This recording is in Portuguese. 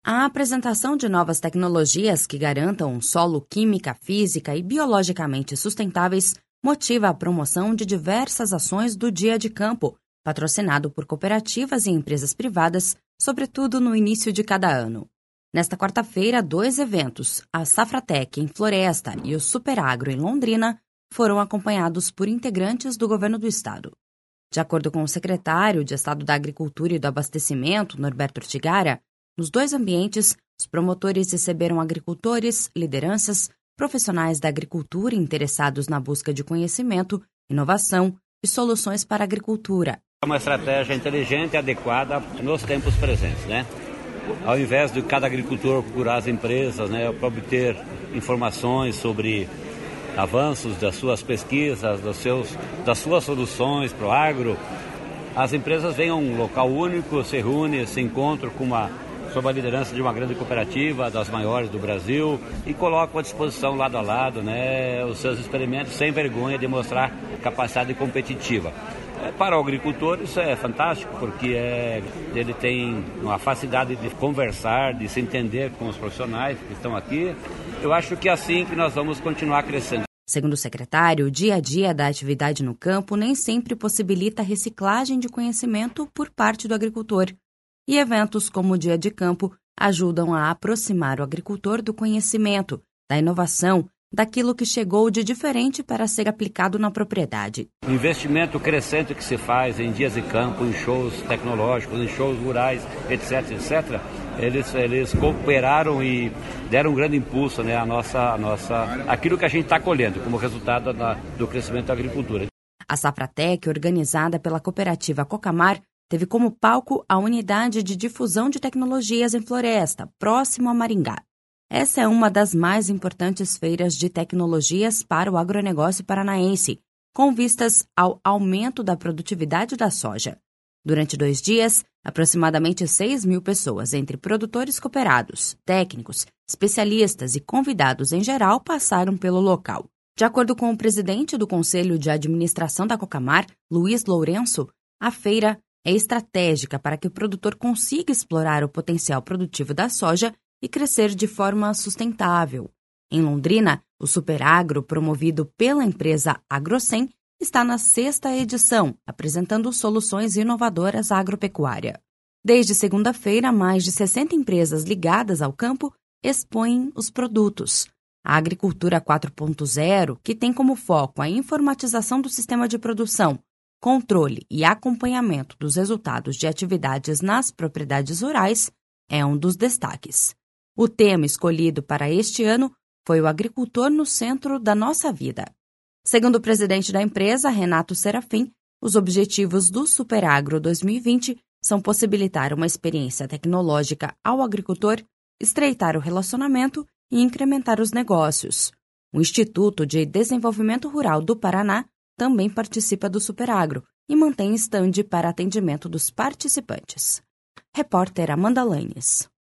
A apresentação de novas tecnologias que garantam um solo química, física e biologicamente sustentáveis motiva a promoção de diversas ações do Dia de Campo, patrocinado por cooperativas e empresas privadas, sobretudo no início de cada ano. Nesta quarta-feira, 2 eventos, a Safratec em Floresta e o Superagro em Londrina, foram acompanhados por integrantes do governo do estado. De acordo com o secretário de Estado da Agricultura e do Abastecimento, Norberto Ortigara, nos 2 ambientes, os promotores receberam agricultores, lideranças, profissionais da agricultura interessados na busca de conhecimento, inovação e soluções para a agricultura. É uma estratégia inteligente e adequada nos tempos presentes, né? Ao invés de cada agricultor procurar as empresas, né, para obter informações sobre avanços das suas pesquisas, das suas soluções para o agro, as empresas vêm a um local único, se reúnem, se encontram sob a liderança de uma grande cooperativa, das maiores do Brasil, e colocam à disposição lado a lado, né, os seus experimentos sem vergonha de mostrar capacidade competitiva. Para o agricultor isso é fantástico, porque ele tem uma facilidade de conversar, de se entender com os profissionais que estão aqui. Eu acho que é assim que nós vamos continuar crescendo. Segundo o secretário, o dia a dia da atividade no campo nem sempre possibilita a reciclagem de conhecimento por parte do agricultor. E eventos como o Dia de Campo ajudam a aproximar o agricultor do conhecimento, da inovação, daquilo que chegou de diferente para ser aplicado na propriedade. O investimento crescente que se faz em dias de campo, em shows tecnológicos, em shows rurais, etc., eles cooperaram e deram um grande impulso, né, aquilo que a gente está colhendo como resultado do crescimento da agricultura. A Safratec, organizada pela cooperativa Cocamar, teve como palco a unidade de difusão de tecnologias em Floresta, próximo a Maringá. Essa é uma das mais importantes feiras de tecnologias para o agronegócio paranaense, com vistas ao aumento da produtividade da soja. Durante 2 dias, aproximadamente 6.000 pessoas, entre produtores cooperados, técnicos, especialistas e convidados em geral, passaram pelo local. De acordo com o presidente do Conselho de Administração da Cocamar, Luiz Lourenço, a feira é estratégica para que o produtor consiga explorar o potencial produtivo da soja e crescer de forma sustentável. Em Londrina, o Superagro, promovido pela empresa Agrocem, está na 6ª edição, apresentando soluções inovadoras à agropecuária. Desde segunda-feira, mais de 60 empresas ligadas ao campo expõem os produtos. A Agricultura 4.0, que tem como foco a informatização do sistema de produção, controle e acompanhamento dos resultados de atividades nas propriedades rurais, é um dos destaques. O tema escolhido para este ano foi o agricultor no centro da nossa vida. Segundo o presidente da empresa, Renato Serafim, os objetivos do Superagro 2020 são possibilitar uma experiência tecnológica ao agricultor, estreitar o relacionamento e incrementar os negócios. O Instituto de Desenvolvimento Rural do Paraná também participa do Superagro e mantém estande para atendimento dos participantes. Repórter Amanda Lanes.